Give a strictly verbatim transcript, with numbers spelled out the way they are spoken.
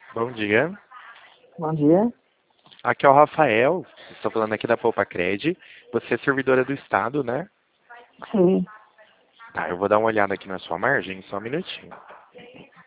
Bom dia. Bom dia. Aqui é o Rafael. Estou falando aqui da Poupacred. Você é servidora do Estado, né? Sim. Tá, eu vou dar uma olhada aqui na sua margem, só um minutinho.